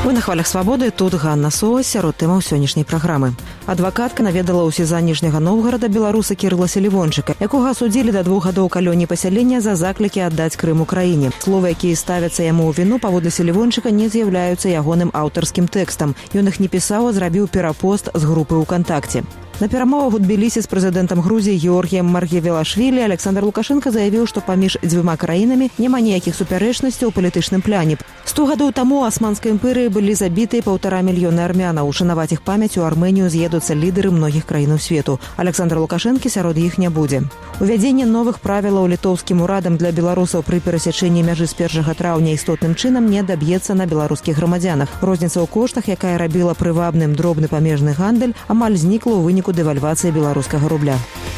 Вы на хвалях свабоды, тут Ганна Соа, сярод тэмаў сённяшняй праграмы. Адвакатка наведала ў СІЗА Ніжняга Новгарада беларуса Кірыла Селівончыка, якога асудзілі да 2 гадоў калоніі пасялення за заклікі аддаць Крым Украіне. Словы, якія ставяцца яму ў віну, паводле Селівончыка не з'яўляюцца ягоным аўтарскім тэкстам. Ён іх не пісаў, а зрабіў перапост з групы УКонтакте. На перамовах у Тбілісі з прэзідэнтам Грузіі Георгіем Маргевелашвілі Александр Лукашенко заявіў, што паміж дзвюма краінамі няма ніякіх супярэчнасцяў у палітычным пляне. 100 гадоў таму у Асманскай імперыі былі забіты 1,5 мільёна армянаў. Ушанаваць іх памяць у Армэнію з'едуцца лідары многіх краінаў свету. Александр Лукашенко сярод іх не будзе. Увядзенне новых правілаў літоўскім урадам для беларусаў пры перасячэнні мяжы з 1 траўня істотным чынам не даб'ецца на беларускіх грамадзянах. Розніца ў коштах, якая рабіла прывабным дробны памежны гандаль, амаль знікла ў выніку дэвальвацыі беларускага рубля.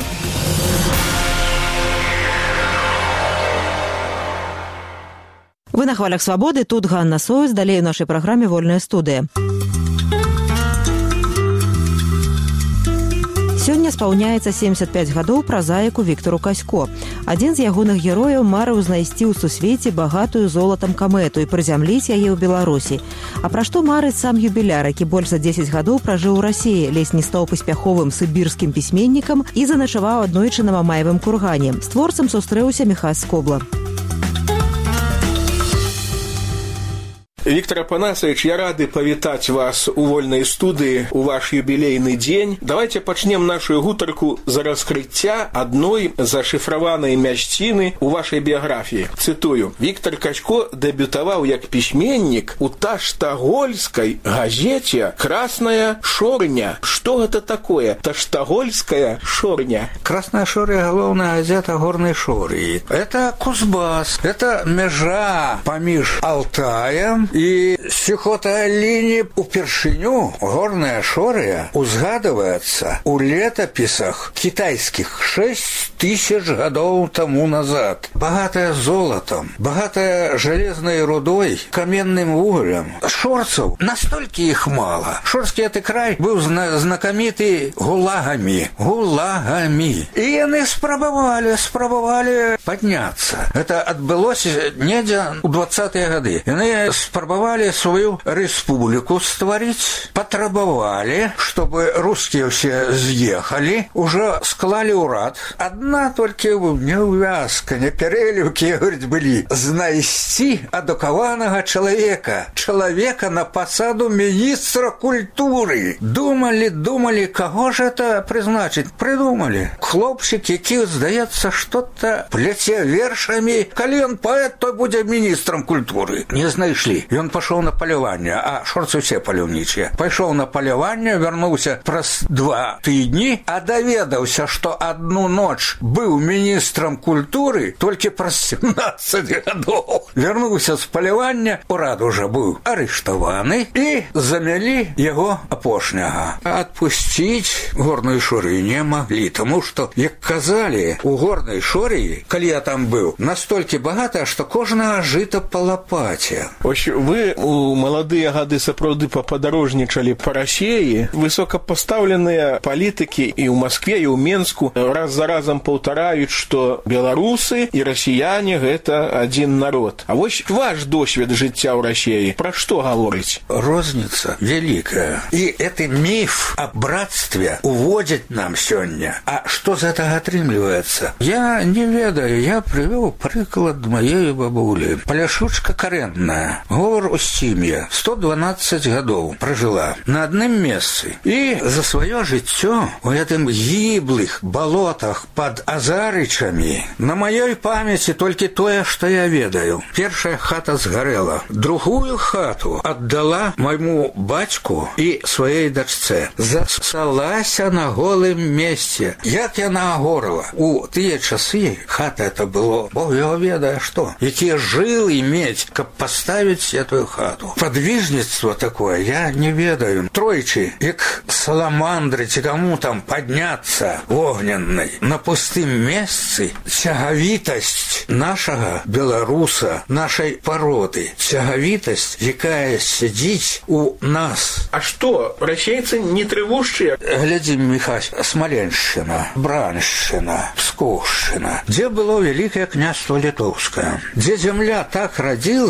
Вы на хвалях свабоды, тут Ганна Соа, далей у нашай праграме «Вольная студыя». Сёння спаўняецца 75 гадоў празаіку Віктару Касько. Адзін з ягоных герояў марыў знайсці ў сусвеце багатую золатам камету і прызямліць яе ў Беларусі. А пра што марыць сам юбіляр, які больш за 10 гадоў пражыў у Расіі, ледзь не стаў паспяховым сібірскім пісьменнікам і заначаваў аднойчы на Мамаевым кургане. З творцам сустрэўся Міхась Скобла. Виктор Апанасович, я рады павітаць вас у вольнай студыі у ваш юбілейны дзень. Давайте пачнем нашу гутарку за раскрыцця адной зашифраванай мясціны у вашай біяграфіі. Цытую: Віктор Касько дэбютаваў як пісьменнік у таштагольскай газеце «Красная шорня». Што гэта такое? Таштагольская шорня. Красная шорня — галоўная газета горнай Шорыі. Это Кузбасс, это мяжа паміж Алтаем і Сухоталіні. Упершыню горная Шорыя узгадываецца у летапісах кітайскіх 6000 гадоў таму назад. Багатая золотом, багатая жалезнай рудой, каменным вуглем. Шорцаў настолькі іх мала. Шорскі гэты край быў знакаміты гулагамі. І яны спрабавалі падняцца. Это адбылося недзе ў 20-е гады. Яны спрабавалі сваю рэспубліку стварыць, патрабавалі, чтобы рускія ўсе з'ехалі, ужо склалі ўрад. Адна толькі няўвязка, няперэліўкі, говорить, былі знайсці адукаванага чалавека на пасаду міністра культуры. Думалі, каго ж это прызначыць? Прыдумалі. Хлопчык, які, здаецца, што-то пляце вершамі. Калі ён паэт, то будзе міністрам культуры. Не знайшлі. Ён пашоў на паляванне, а шорцы ўсе паляўнічыя. Пайшоў на паляванне, вярнуўся праз 2 тыдні, а даведаўся, што адну ноч быў міністрам культуры толькі праз 17 гадоў. Вярнуўся з палявання, урад ужо быў арыштаваны і замялі яго апошняга. Адпусціць горную Шорыю не маглі, таму што, як казалі, у горнай Шорыі, калі я там быў, настолькі багата, што кожнага жыта па лапаце. Вы у маладыя гады сапраўды пападарожнічалі па Расіі. Высокапастаўленыя палітыкі і ў Маскве, і ў Менску раз за разам паўтараюць, што беларусы і расіяне — гэта адзін народ. А вось ваш досвед жыцця ў Расіі пра што гаворыць? Розніца вялікая. І гэты міф аб братстве уводзяць нам сёння. А што з гэтага атрымліваецца? Я не ведаю, я прывёў прыклад маёй бабулі. Паляшучка карэнная. Говор Устім'я 112 гадоў пражыла на адным месцы. І за сваё жыццё у гэтым гіблых балотах пад Азарычамі на маёй памяці толькі тое, што я ведаю. Першая хата згарэла. Другую хату аддала майму бацьку і сваёй дачцэ. Засталася на голым месцы. Як яна агорла? У тыя часы хата это было, Бог яго ведае што. Якія жылы мець, каб паставіць эту хату. Подвижніцтва такое я не ведаю. Тройчы, як саламандры ці каму там падняцца огненнай на пустым месцы, цягавітасць нашага беларуса, нашай пароды, цягавітасць, якая сядзіць у нас. А што, расейцы не трывожчыя? Глядзі, Міхась, Смаленшчына, Браншчына, Пскоўшчына, дзе было Вялікае княства Літоўскае, дзе зямля так радзіла, 100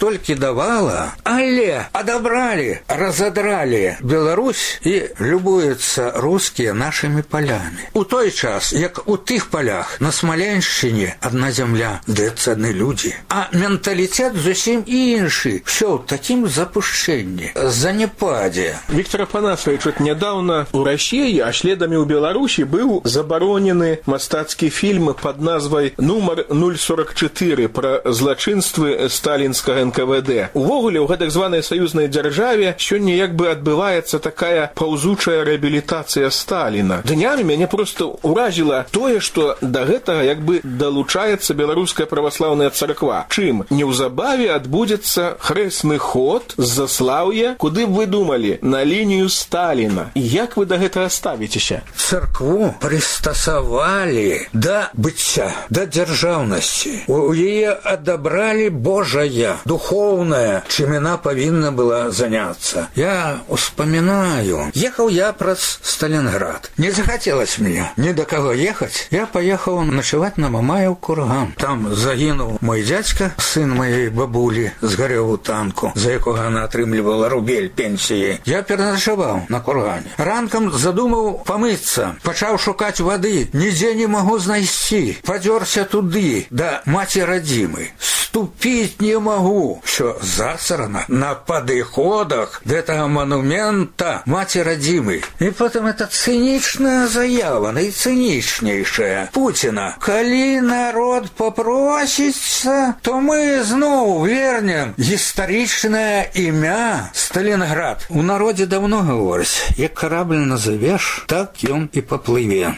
столькі давала, але адабралі, разадралі Беларусь і любуюцца рускія нашымі палямі. У той час, як у тых палях на Смаленшчыне адна зямля, здаецца, адны людзі, а менталітэт зусім іншы, все ў такім запушчэнні, занепадзе. Виктор Афанасьевич, вот недавно у России, а следами у Беларуси был заборонены мастацкий фильм под назвой «Нумар 044» про злочинствы сталинского НКВД. Увогуле, у гэтак званой союзной державе сегодня як бы отбывается такая паўзучая реабилитация Сталина. Днями меня просто уразило тое, что до гэтага як бы долучается белорусская православная церква. Чым неўзабаве отбудется хрэсны ход з Заслаўя, куды б вы думали, на линию Сталина. Як вы до гэтага ставіцеся? Церкву пристасавалі да быцця, да дзяржаўнасці. У яе адабралі Божая, духовная, чым яна павінна была заняться. Я успоминаю, ехал я праз Сталинград. Не захотелось мне ни до кого ехать. Я поехал ночевать на Мамаев курган. Там загинуў мой дядька, сын моей бабулі, згарэў у танку, за якога она атрымлівала рубель пенсіі. Я пераначаваў на кургане. Ранкам задумаў памыцца, пачаў шукаць вады, нідзе не магу знайсці. Падзёрся туды, да маці радзімы. Ступіць не магу. Всё засрана на падыходах да гэтага монумента маці радзімы. І потым это цынічная заява, найцынічнейшая Путина. Калі народ попросіцца, то мы зноў вернем гістарычнае імя Сталинград. У народе давно говорят, як корабль назовешь, так ён и поплыве.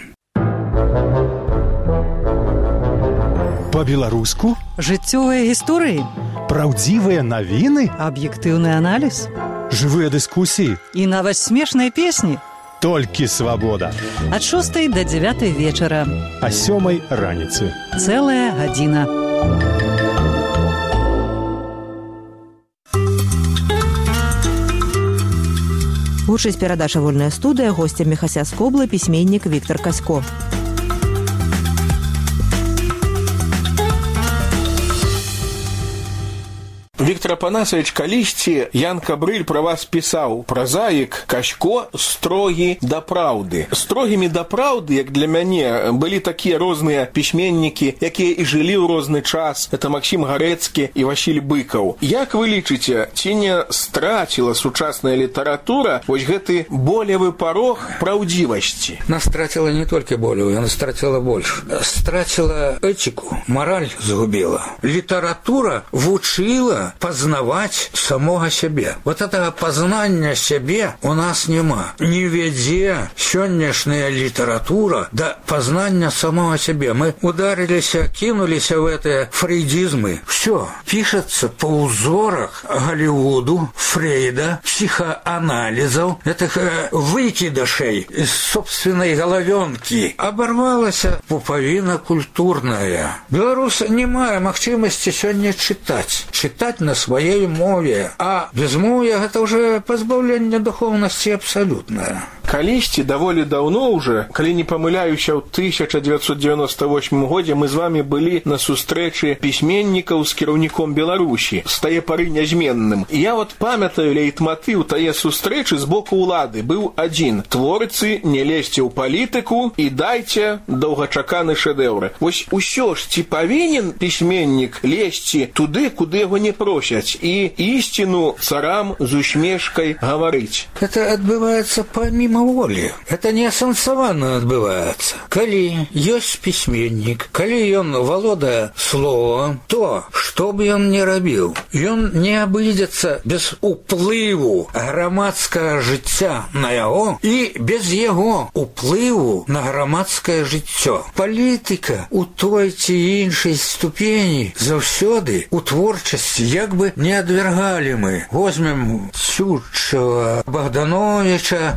По-беларуску? Жыццёвыя гісторыі? Праўдзівыя навіны? Аб'ектыўны аналіз? Жывыя дыскусіі? І нават смешныя песні? Толькі свабода. Ад 6 до 9 вечара. А 7 раніцы. Цэлая гадзіна. Гучыць перадача «Вольная студыя», гостем Міхася Скоблы пісьменнік Віктор Касько. Виктор Апанасович, калісьці Ян Кабрыль про вас пісаў: празаік Касько строгі да праўды. Строгімі да праўды, як для мяне, былі такія розныя пісьменнікі, якія і жылі ў розны час. Это Максим Гарэцкі і Васіль Быкаў. Як вы лічыце, ці не страціла сучасная літаратура вось гэты болевы парог праўдзівасці? Она стратила не только болевую, она стратила больше. Стратила этику, мораль загубила. Литература вучила познавать самого себе. Вот этого познания себе у нас нема. Не веде сённяшняя литература до познания самого себе. Мы ударились, кинулись в эти фрейдизмы. Все пишется по узорах Голливуду, Фрейда, психоанализов, этих выкидышей из собственной головенки. Оборвалась пуповина культурная. Беларусы не мае магчымасці сёння читать на своей мове, а безмов'я это уже позбавление духовности абсолютное. Калісьці даволі даўно уже, калі не памыляюся, ў 1998 годзе мы з вами былі на сустрэчы пісьменнікаў з кіраўніком Беларусі, з тае пары нязменным. І я вот памятаю лейтматыў тае сустрэчы з боку ўлады быў адзін: творцы, не лезьце ў палітыку і дайце доўгачаканы шэдэўры. Вось усё ж, ці павінен пісьменнік лезці туды, куды яго не просяць, і ісціну царам з усмешкай гаварыць? Это отбывается помимо воли. Это не асэнсавана адбываецца. Калі ёсць пісьменнік, калі ён валодае словам, то, што б ён не рабіў, ён не абыдзецца без уплыву грамадскага жыцця на яго і без яго уплыву на грамадскае жыццё. Палітыка у той ці іншай ступені заўсёды у творчасці як бы не адвяргалі мы. Возьмем Цючева, Богдановича, які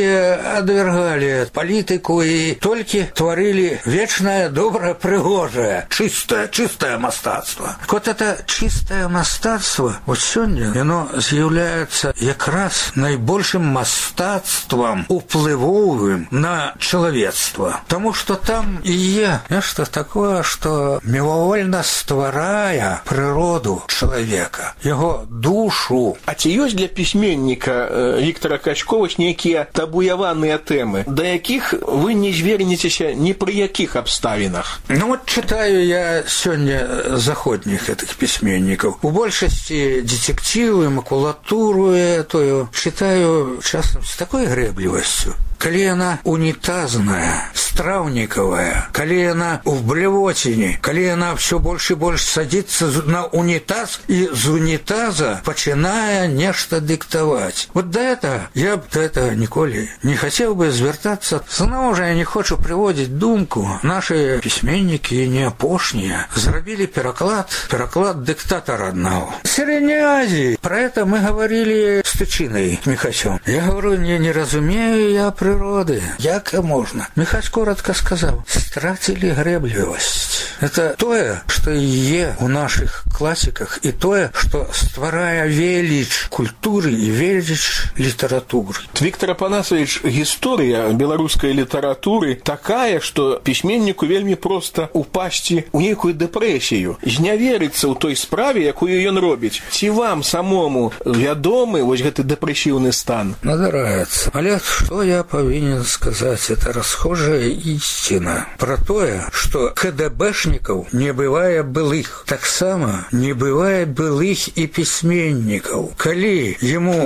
якія адвяргалі палітыку і толькі тварылі вечнае, добрае, прыгожае, чыстае мастацтва. Вот это чыстае мастацтва вот сёння яно з'яўляецца якраз найбольшым мастацтвам уплывовым на чалавецтва. Таму што там і є нешта такое, што мімавольна стварае прыроду чалавека, яго душу. А ці ёсць для пісьменніка Віктара Качко нейкія табуяваныя тэмы, да якіх вы не звернецеся ні пры якіх абставінах? Ну вот читаю я сёння заходніх этих письменников. У большасці детективы, макулатуру эту читаю часам с такой грэблівасцю. Калі яна унітазная, страўнікавая, калі яна в блевотине, калі яна все больше и больше садится на унитаз и з унитаза пачынае нешта диктовать. Вот до этого я б до этого ніколі не хотел бы звертаться. Зноў жа я не хочу приводить думку. Наши письменники не апошнія зрабілі пераклад диктатора одного. Средней Азии. Про это мы говорили с Тычиной Михасем. Я говорю, не разумею я природы. Як можно? Михась коротко сказал, стратили грэблівасць. Это тое, что и є у наших классиках, и тое, что стварае велич культуры и велич литературы. Віктор Апанасович, гісторыя беларускай літаратуры такая, што пісьменніку вельмі проста упасці ў нейкую дэпрэсію, зняверыцца ў той справе, якую ён робіць. Ці вам самому вядомы вось гэты дэпрэсіўны стан? Надарается. Але что я повинен сказать? Это расхожая истина про тое, что КДБшников не бывае былых. Так само не бывае былых и письменников. Калі ему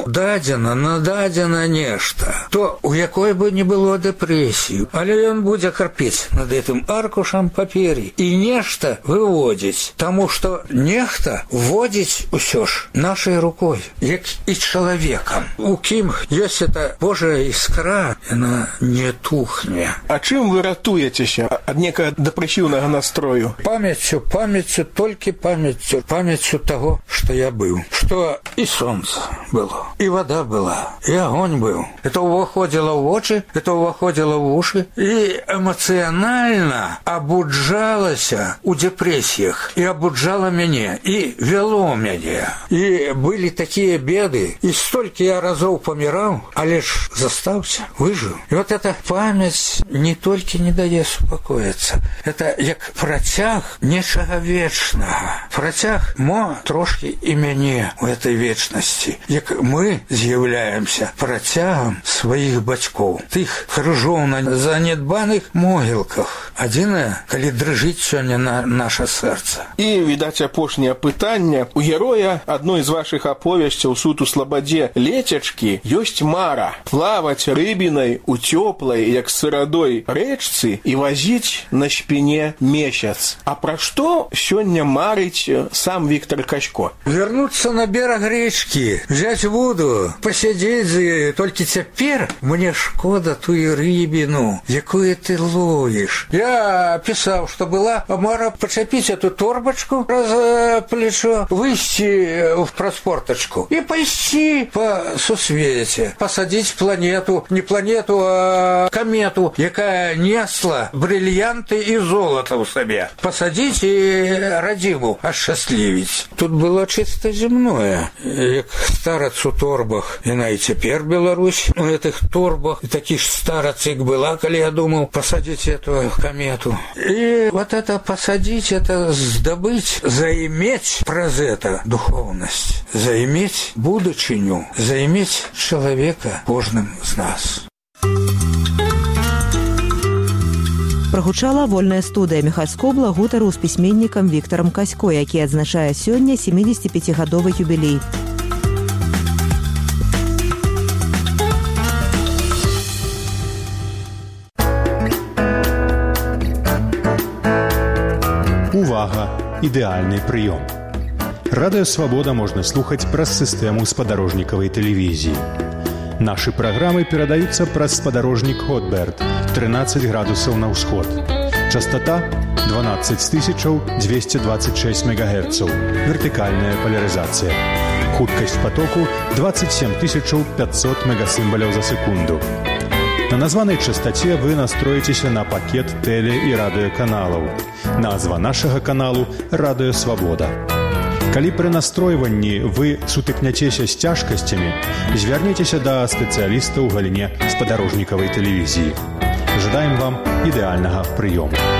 нададзена нешта, то у якой бы не было дэпрэсію, але ён будзе карпець над этим аркушам паперы и нешта выводзіць, тому что нехта вводзіць усё ж нашей рукой, як и человеком. У кім ёсць эта Божая искра, она не тухне. А чым вы ратуецеся ад некага дэпрэсіўнага настрою? Памяццю, только памяццю того, что я был. Что и солнце было, и вода была, и огонь был. Это уваходило в очи, это уваходило в уши, и эмоционально обуджалася у депрессиях, и обуджало меня, и вело меня. И были такие беды, и столько я разов помирал, а лишь застался, выжил. И вот эта память не только не дает успокоиться, это як протяг нечага вечнага. Протяг мо трошки и мяне у этой вечности, як мы з'являемся протягом своих бацькоў, тых крыжоў на занедбаных могілках. Адзінае, калі дрыжыць сёння наше сэрца. І, відаць, апошняе пытанне. У героя адной з вашых аповесцяў «Суд у слабадзе лецячкі» ёсць мара плаваць рыбінай у цёплай, як сырадой рэчцы і вазіць на спіне месяц. А пра што сёння марыць сам Віктор Качко? Вернуться на берег речки, взять воду, посидеть за ею. Только теперь мне шкода тую рыбину, якую ты ловишь. Я писал, что была мара почепить эту торбочку за плечо, выйти в проспорточку и пойти по сусвете, посадить планету, не планету, а комету, якая несла бриллианты и золото в себе. Посадить и родиму осчастливить. Тут было чисто земное. Як старац у торбах, яна и теперь Беларусь у этих торбах. И таких старац их была, коли я думал посадить эту комету. И вот это посадить, это сдобыть, заиметь праз это духовность, заиметь будучыню, заиметь человека кожным з нас. Прагучала вольная студыя Міхась Кобла гутарыў з пісьменнікам Віктарам Качко, які адзначае сёння 75-гадовы юбілей. Увага! Ідэальны прыём. Радыё Свабода можна слухаць праз сістэму спадарожнікавай тэлевізіі. Нашы праграмы перадаюцца праз спадарожнік Хотберт, 13 градусаў на ўсход. Частота 12226 МГц. Вертыкальная полярызацыя. Хуткасць потоку 27500 мегасімбаляў за секунду. На названай частоце вы настроіцеся на пакет тэле- і радыёканалаў. Назва нашага каналу «Радыё Свабода». Калі пры настройванні вы сутыкняцеся з цяжкасцямі, звярніцеся да спецыяліста ў галіне спадарожнікавай тэлевізіі. Жадаем вам ідэальнага прыёму.